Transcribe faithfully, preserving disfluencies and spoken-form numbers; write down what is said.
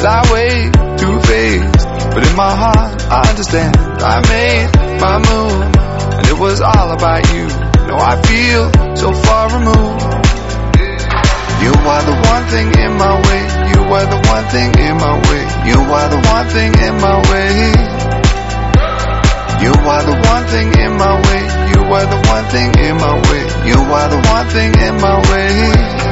I wait to face, but in my heart I understand. I made my move, and it was all about you. No, I feel so far removed. You are the one thing in my way. You are the one thing in my way. You are the one thing in my way. You are the one thing in my way. You are the one thing in my way. You are the one thing in my way.